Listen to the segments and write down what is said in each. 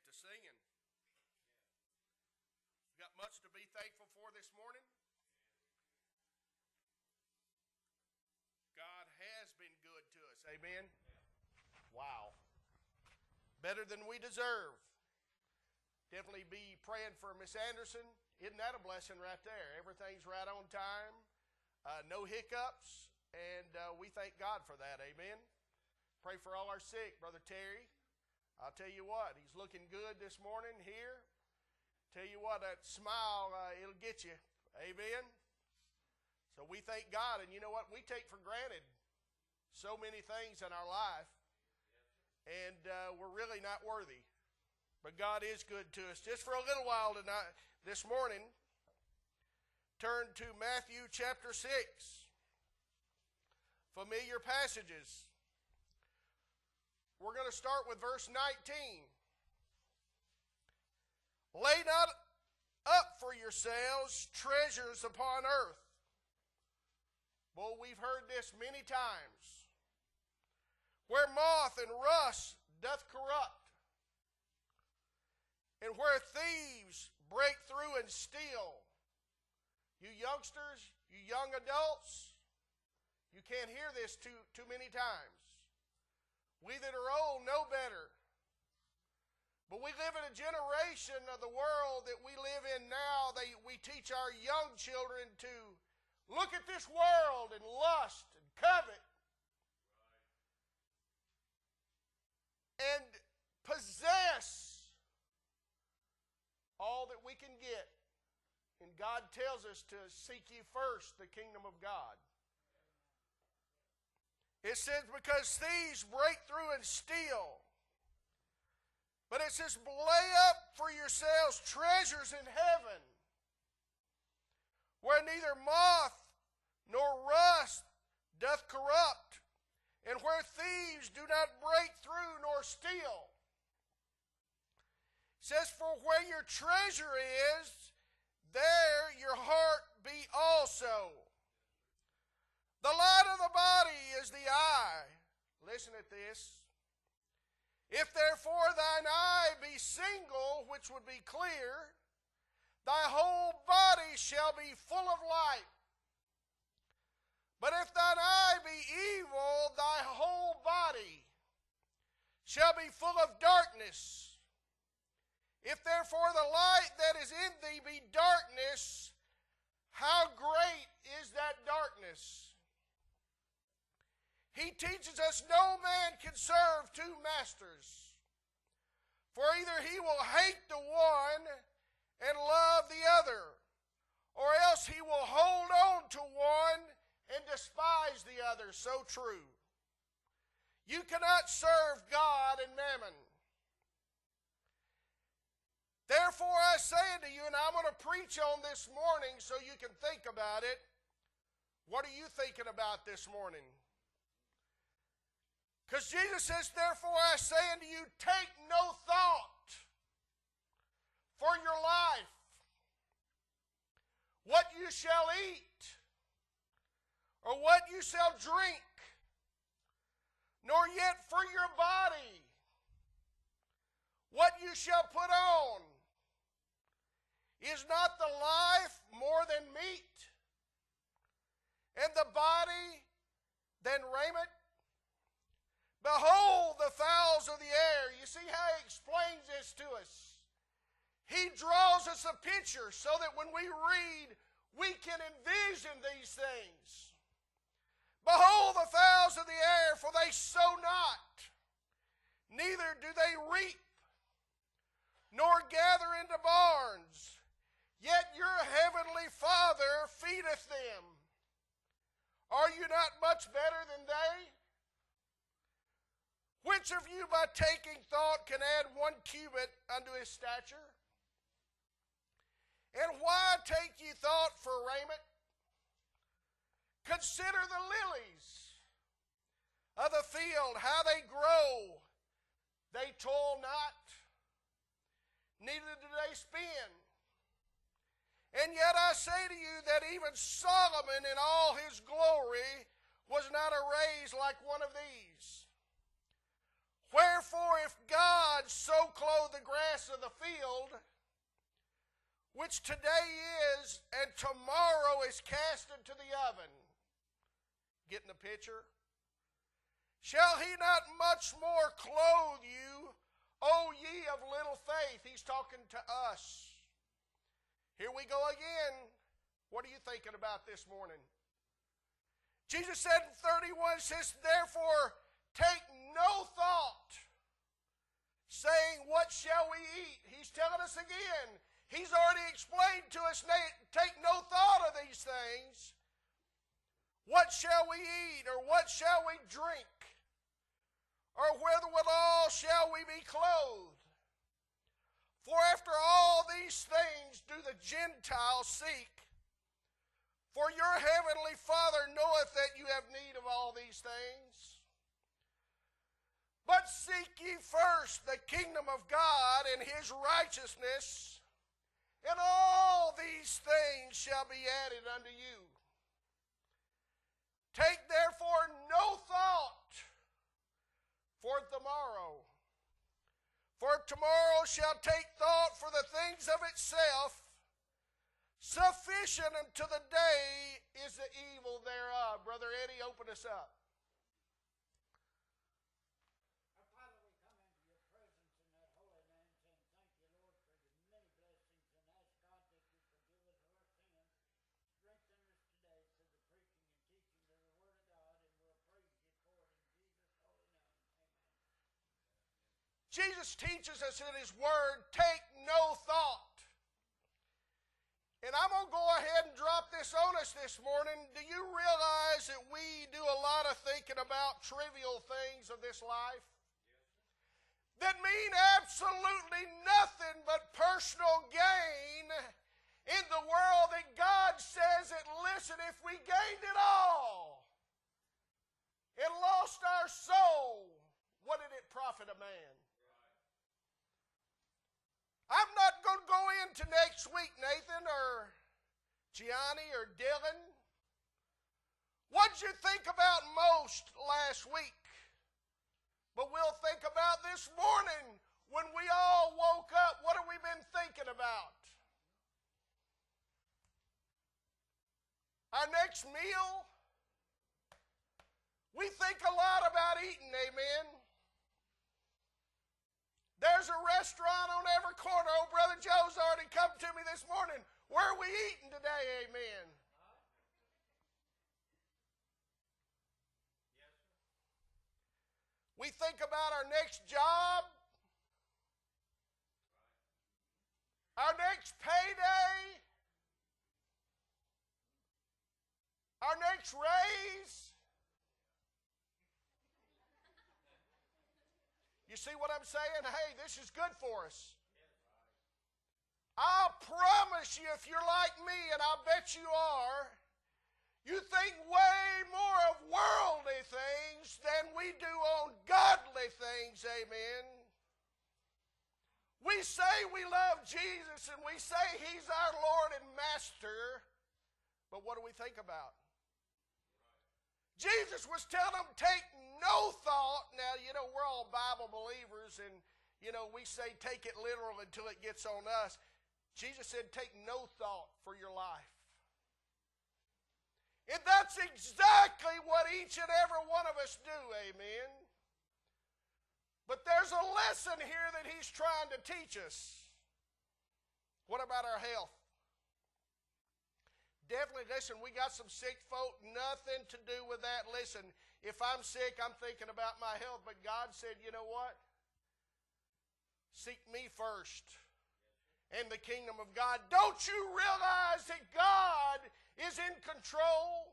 to singing. We've got much to be thankful for this morning. God has been good to us. Amen. Wow. Better than we deserve. Definitely be praying for Miss Anderson. Isn't that a blessing right there? Everything's right on time. No hiccups. And we thank God for that. Amen. Pray for all our sick. Brother Terry, I'll tell you what, he's looking good this morning here. Tell you what, that smile, it'll get you. Amen. So we thank God. And you know what? We take for granted so many things in our life. And we're really not worthy. But God is good to us. Just for a little while tonight, this morning, turn to Matthew chapter 6. Familiar passages. We're going to start with verse 19. Lay not up for yourselves treasures upon earth. Well, we've heard this many times. Where moth and rust doth corrupt, and where thieves break through and steal. You youngsters, you young adults, you can't hear this too many times. We that are old know better. But we live in a generation of the world that we live in now. We teach our young children to look at this world and lust and covet. And possess all that we can get. And God tells us to seek ye first the kingdom of God. It says, because thieves break through and steal. But it says, lay up for yourselves treasures in heaven, where neither moth nor rust doth corrupt, and where thieves do not break through nor steal. It says, for where your treasure is, there your heart be also. The light of the body is the eye. Listen at this. If therefore thine eye be single, which would be clear, thy whole body shall be full of light. But if thine eye be evil, thy whole body shall be full of darkness. If therefore the light that is in thee be darkness, how great is that darkness? He teaches us no man can serve two masters. For either he will hate the one and love the other, or else he will hold on to one and despise the other. So true. You cannot serve God and mammon. Therefore I say unto you, and I'm going to preach on this morning so you can think about it. What are you thinking about this morning? Because Jesus says, therefore I say unto you, take no thought for your life, what you shall eat, or what you shall drink, nor yet for your body, what you shall put on. Is not the life more than meat, and the body than raiment? Behold the fowls of the air. You see how he explains this to us? He draws us a picture so that when we read, we can envision these things. Behold the fowls of the air, for they sow not, neither do they reap, nor gather into barns, yet your heavenly Father feedeth them. Are you not much better than they? Which of you by taking thought can add 1 cubit unto his stature? And why take ye thought for raiment? Consider the lilies of the field, how they grow. They toil not, neither do they spin. And yet I say to you that even Solomon in all his glory was not arrayed like one of these. Wherefore, if God so clothe the grass of the field, which today is, and tomorrow is cast into the oven. Getting the picture? Shall he not much more clothe you, O ye of little faith? He's talking to us. Here we go again. What are you thinking about this morning? Jesus said in 31, says, therefore, take no thought, saying, what shall we eat? He's telling us again. He's already explained to us, take no thought of these things. What shall we eat, or what shall we drink? Or wherewithal shall we be clothed? For after all these things do the Gentiles seek. For your heavenly Father knoweth that you have need of all these things. But seek ye first the kingdom of God and his righteousness, and all these things shall be added unto you. Take therefore no thought for tomorrow. For tomorrow shall take thought for the things of itself. Sufficient unto the day is the evil thereof. Brother Eddie, open us up. Our Father, we come into your presence in that holy name, saying thank you, Lord, for the many blessings, and ask God that you forgive us our sins. Strengthen us today through the preaching and teaching of the Word of God, and we'll praise you for it in Jesus' holy name. Amen. Jesus teaches us in his word, take no thought. And I'm going to go ahead and drop this on us this morning. Do you realize that we do a lot of thinking about trivial things of this life? That mean absolutely nothing but personal gain in the world, that God says that, listen, if we gained it all and lost our soul, what did it profit a man? I'm not going to go into next week, Nathan or Gianni or Dylan. What did you think about most last week? But we'll think about this morning when we all woke up. What have we been thinking about? Our next meal? We think a lot about eating, amen? There's a restaurant on every corner. Oh, Brother Joe's already come to me this morning. Where are we eating today? Amen. Yes, sir. We think about our next job, our next payday, our next raise. You see what I'm saying? Hey, this is good for us. I'll promise you, if you're like me, and I bet you are, you think way more of worldly things than we do on godly things, amen. We say we love Jesus and we say he's our Lord and Master, but what do we think about? Jesus was telling them, take no thought. Now, you know, we're all Bible believers, and, you know, we say take it literal until it gets on us. Jesus said, take no thought for your life. And that's exactly what each and every one of us do, amen. But there's a lesson here that he's trying to teach us. What about our health? Definitely, listen, we got some sick folk, nothing to do with that. Listen, if I'm sick, I'm thinking about my health, but God said, you know what? Seek me first and the kingdom of God. Don't you realize that God is in control?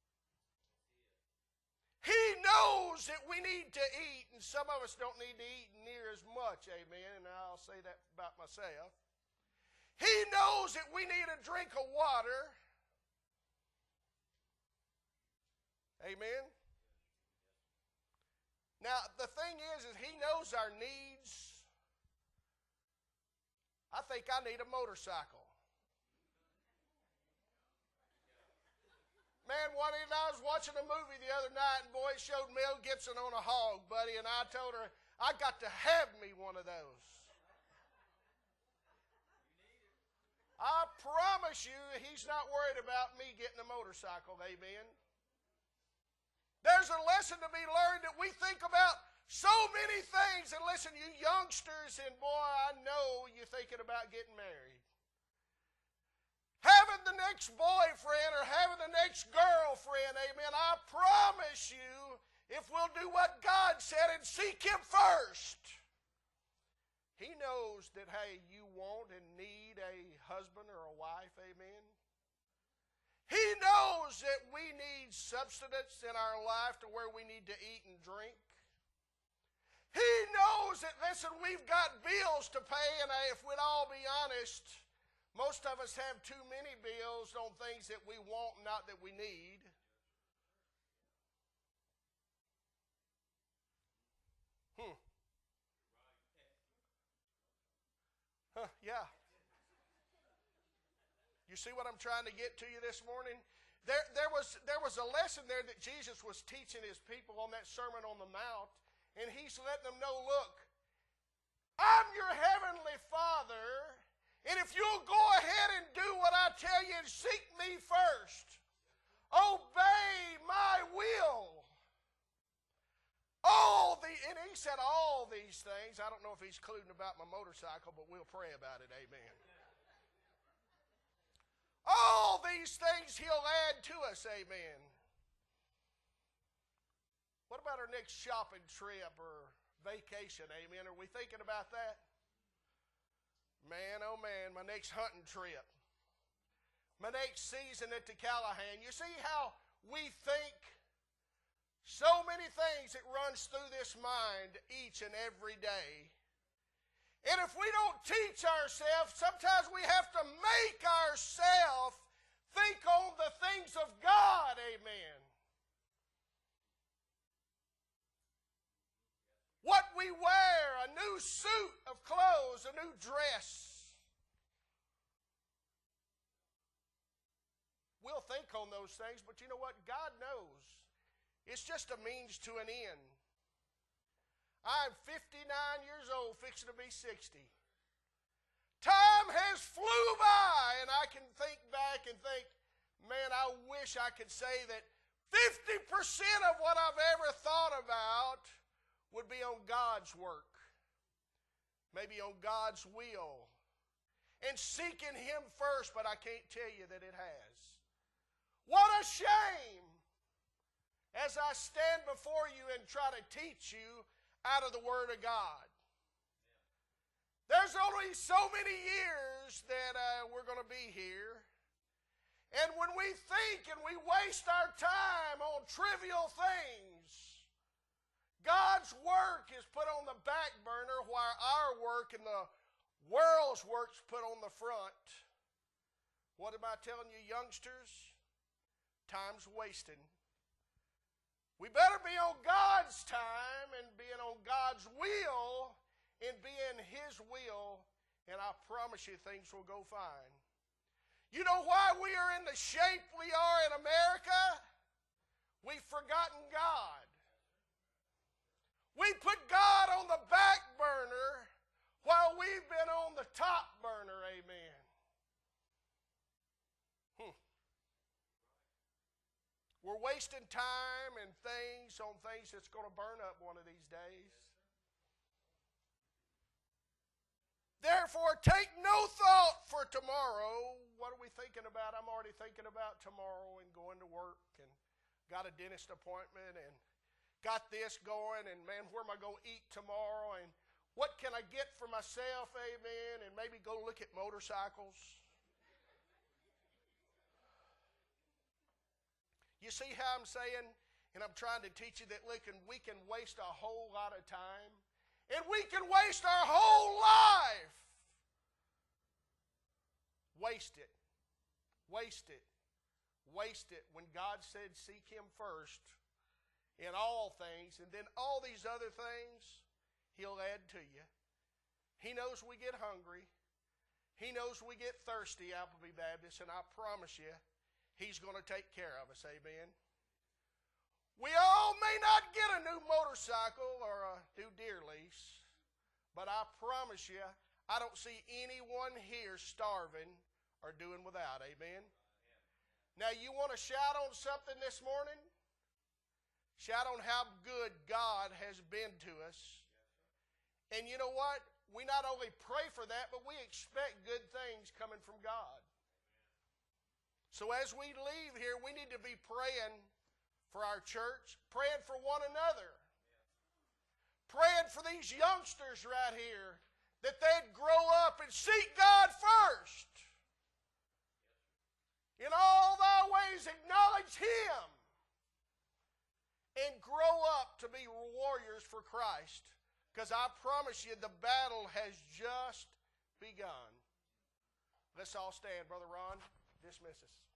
He knows that we need to eat, and some of us don't need to eat near as much, amen, and I'll say that about myself. He knows that we need a drink of water. Amen? Now, the thing is he knows our needs. I think I need a motorcycle. Man, I was watching a movie the other night, and boy, it showed Mel Gibson on a hog, buddy, and I told her, I got to have me one of those. I promise you, he's not worried about me getting a motorcycle, amen. There's a lesson to be learned that we think about so many things. And listen, you youngsters, and boy, I know you're thinking about getting married. Having the next boyfriend or having the next girlfriend, amen, I promise you, if we'll do what God said and seek Him first, He knows that, hey, you want and need a husband or a wife, amen? He knows that we need substance in our life to where we need to eat and drink. He knows that, listen, we've got bills to pay, and if we'd all be honest, most of us have too many bills on things that we want, not that we need. Yeah. You see what I'm trying to get to you this morning? There was a lesson there that Jesus was teaching His people on that Sermon on the Mount, and He's letting them know, look, I'm your heavenly Father, and if you'll go ahead and do what I tell you and seek me first, obey my will. And He said all these things. I don't know if He's including about my motorcycle, but we'll pray about it, amen. All these things He'll add to us, amen. What about our next shopping trip or vacation, amen? Are we thinking about that? Man, oh man, my next hunting trip. My next season at the Callahan. You see how we think? So many things that runs through this mind each and every day. And if we don't teach ourselves, sometimes we have to make ourselves think on the things of God, amen. What we wear, a new suit of clothes, a new dress. We'll think on those things, but you know what? God knows. It's just a means to an end. I'm 59 years old, fixing to be 60. Time has flew by, and I can think back and think, man, I wish I could say that 50% of what I've ever thought about would be on God's work, maybe on God's will, and seeking Him first, but I can't tell you that it has. What a shame as I stand before you and try to teach you out of the Word of God. There's only so many years that we're going to be here. And when we think and we waste our time on trivial things, God's work is put on the back burner while our work and the world's work's put on the front. What am I telling you, youngsters? Time's wasting. We better be on God's time and being on God's will and being His will, and I promise you things will go fine. You know why we are in the shape we are in America? We've forgotten God. We put God on the back burner while we've been on the top burner, amen. We're wasting time and things on things that's going to burn up one of these days. Therefore, take no thought for tomorrow. What are we thinking about? I'm already thinking about tomorrow and going to work and got a dentist appointment and got this going and man, where am I going to eat tomorrow and what can I get for myself, amen, and maybe go look at motorcycles. You see how I'm saying, and I'm trying to teach you that we can waste a whole lot of time, and we can waste our whole life. Waste it. Waste it. Waste it. When God said seek Him first in all things, and then all these other things, He'll add to you. He knows we get hungry. He knows we get thirsty, Appleby Baptist, and I promise you, He's going to take care of us, amen. We all may not get a new motorcycle or a new deer lease, but I promise you, I don't see anyone here starving or doing without. Amen? Now, you want to shout on something this morning? Shout on how good God has been to us. And you know what? We not only pray for that, but we expect good things coming from God. So as we leave here, we need to be praying for our church, praying for one another, praying for these youngsters right here, that they'd grow up and seek God first. In all thy ways acknowledge Him and grow up to be warriors for Christ. Because I promise you, the battle has just begun. Let's all stand. Brother Ron, dismiss us.